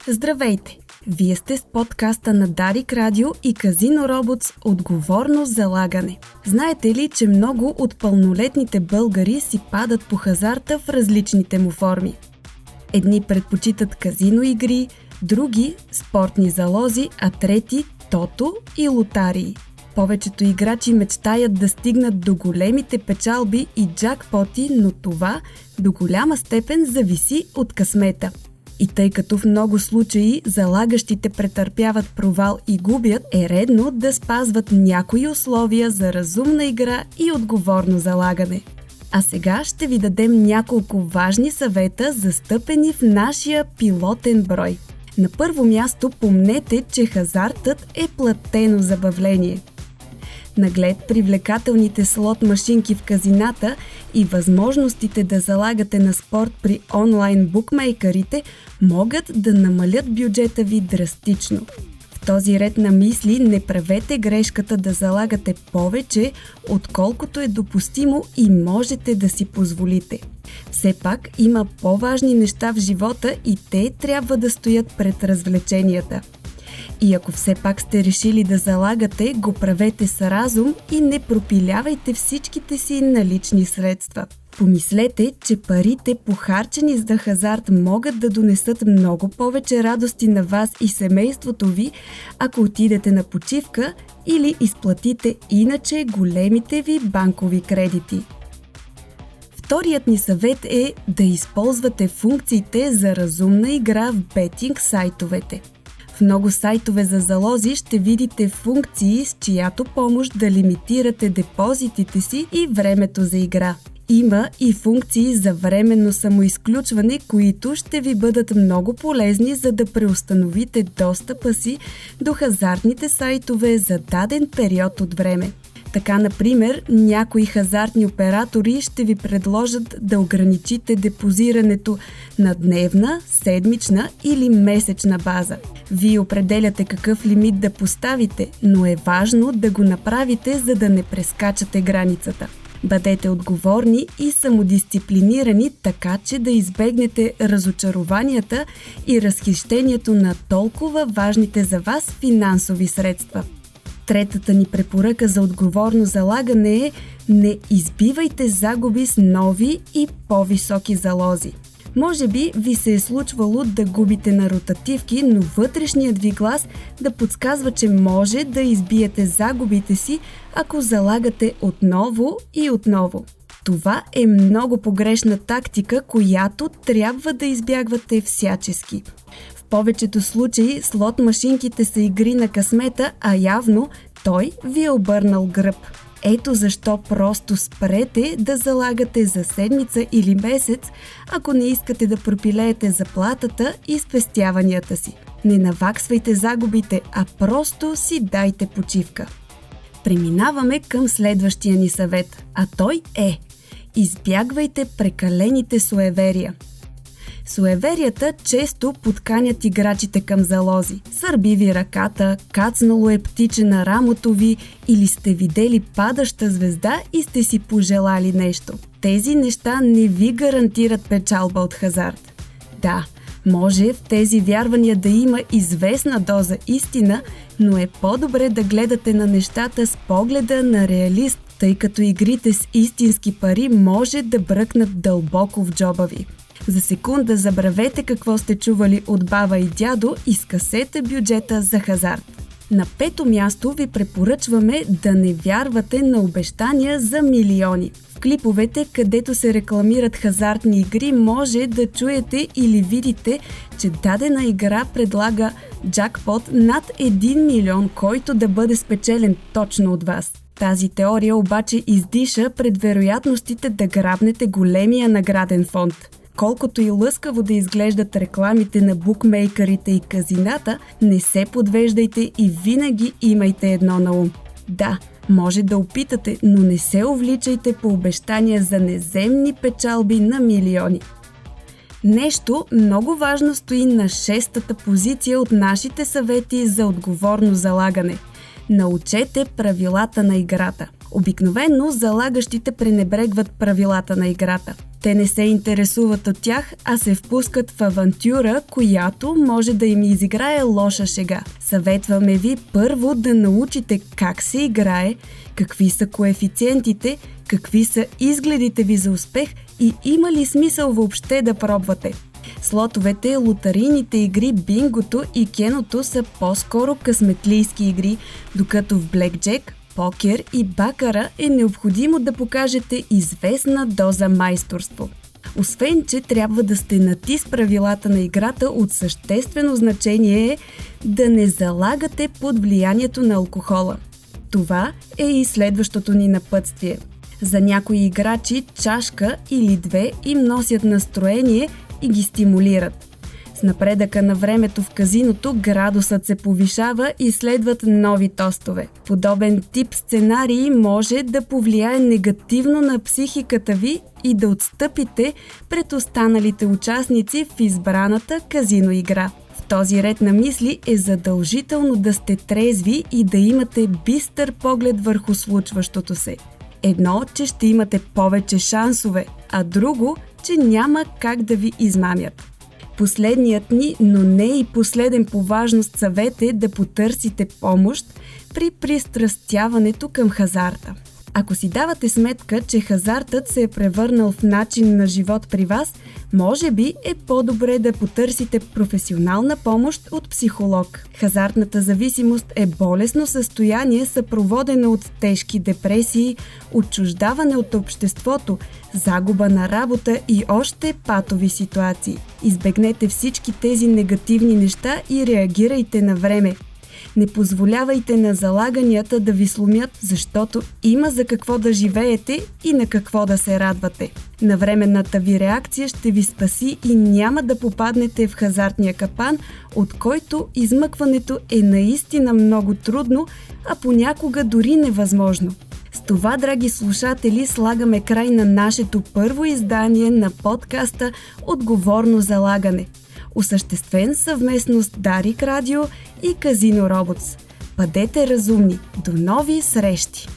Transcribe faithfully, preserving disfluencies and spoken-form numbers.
Здравейте! Вие сте с подкаста на Дарик Радио и Казино Robots "Отговорно залагане". Знаете ли, че много от пълнолетните българи си падат по хазарта в различните му форми? Едни предпочитат казино игри, други – спортни залози, а трети – тото и лотарии. Повечето играчи мечтаят да стигнат до големите печалби и джакпоти, но това до голяма степен зависи от късмета. И тъй като в много случаи залагащите претърпяват провал и губят, е редно да спазват някои условия за разумна игра и отговорно залагане. А сега ще ви дадем няколко важни съвета, застъпени в нашия пилотен брой. На първо място помнете, че хазартът е платено забавление. Наглед привлекателните слот машинки в казината и възможностите да залагате на спорт при онлайн букмейкърите могат да намалят бюджета ви драстично. В този ред на мисли не правете грешката да залагате повече, отколкото е допустимо и можете да си позволите. Все пак има по-важни неща в живота и те трябва да стоят пред развлеченията. И ако все пак сте решили да залагате, го правете с разум и не пропилявайте всичките си налични средства. Помислете, че парите, похарчени за хазарт, могат да донесат много повече радости на вас и семейството ви, ако отидете на почивка или изплатите иначе големите ви банкови кредити. Вторият ни съвет е да използвате функциите за разумна игра в бетинг сайтовете. В много сайтове за залози ще видите функции, с чиято помощ да лимитирате депозитите си и времето за игра. Има и функции за временно самоизключване, които ще ви бъдат много полезни, за да преустановите достъпа си до хазартните сайтове за даден период от време. Така, например, някои хазартни оператори ще ви предложат да ограничите депозирането на дневна, седмична или месечна база. Вие определяте какъв лимит да поставите, но е важно да го направите, за да не прескачате границата. Бъдете отговорни и самодисциплинирани, така че да избегнете разочарованията и разхищението на толкова важните за вас финансови средства. Третата ни препоръка за отговорно залагане е: не избивайте загуби с нови и по-високи залози. Може би ви се е случвало да губите на ротативки, но вътрешният ви глас да подсказва, че може да избиете загубите си, ако залагате отново и отново. Това е много погрешна тактика, която трябва да избягвате всячески. В повечето случаи слот машинките са игри на късмета, а явно той ви е обърнал гръб. Ето защо просто спрете да залагате за седмица или месец, ако не искате да пропилеете заплатата и спестяванията си. Не наваксвайте загубите, а просто си дайте почивка. Преминаваме към следващия ни съвет, а той е: избягвайте прекалените суеверия. Суеверията често подканят играчите към залози. Сърби ви ръката, кацнало е птиче на рамото ви или сте видели падаща звезда и сте си пожелали нещо. Тези неща не ви гарантират печалба от хазарт. Да, може в тези вярвания да има известна доза истина, но е по-добре да гледате на нещата с погледа на реалист, тъй като игрите с истински пари може да бръкнат дълбоко в джоба ви. За секунда забравете какво сте чували от баба и дядо и скъсете бюджета за хазарт. На пето място ви препоръчваме да не вярвате на обещания за милиони. В клиповете, където се рекламират хазартни игри, може да чуете или видите, че дадена игра предлага джакпот над един милион, който да бъде спечелен точно от вас. Тази теория обаче издиша пред вероятностите да грабнете големия награден фонд. Колкото и лъскаво да изглеждат рекламите на букмейкърите и казината, не се подвеждайте и винаги имайте едно на ум. Да, може да опитате, но не се увличайте по обещания за неземни печалби на милиони. Нещо много важно стои на шестата позиция от нашите съвети за отговорно залагане. Научете правилата на играта. Обикновено залагащите пренебрегват правилата на играта. Те не се интересуват от тях, а се впускат в авантюра, която може да им изиграе лоша шега. Съветваме ви първо да научите как се играе, какви са коефициентите, какви са изгледите ви за успех и има ли смисъл въобще да пробвате. Слотовете, лотарийните игри, бингото и кеното са по-скоро късметлийски игри, докато в блекджек, покер и бакара е необходимо да покажете известна доза майсторство. Освен, че трябва да сте нати с правилата на играта, от съществено значение е да не залагате под влиянието на алкохола. Това е и следващото ни напътствие. За някои играчи чашка или две им носят настроение и ги стимулират. С напредъка на времето в казиното градусът се повишава и следват нови тостове. Подобен тип сценарий може да повлияе негативно на психиката ви и да отстъпите пред останалите участници в избраната казино игра. В този ред на мисли е задължително да сте трезви и да имате бистър поглед върху случващото се. Едно, че ще имате повече шансове, а друго, че няма как да ви измамят. Последният ни, но не и последен по важност съвет е да потърсите помощ при пристрастяването към хазарта. Ако си давате сметка, че хазартът се е превърнал в начин на живот при вас, може би е по-добре да потърсите професионална помощ от психолог. Хазартната зависимост е болестно състояние, съпроводено от тежки депресии, отчуждаване от обществото, загуба на работа и още патови ситуации. Избегнете всички тези негативни неща и реагирайте на време. Не позволявайте на залаганията да ви сломят, защото има за какво да живеете и на какво да се радвате. Навременната ви реакция ще ви спаси и няма да попаднете в хазартния капан, от който измъкването е наистина много трудно, а понякога дори невъзможно. С това, драги слушатели, слагаме край на нашето първо издание на подкаста "Отговорно залагане", осъществен съвместно с Дарик Радио и Казино Robots. Бъдете разумни! До нови срещи!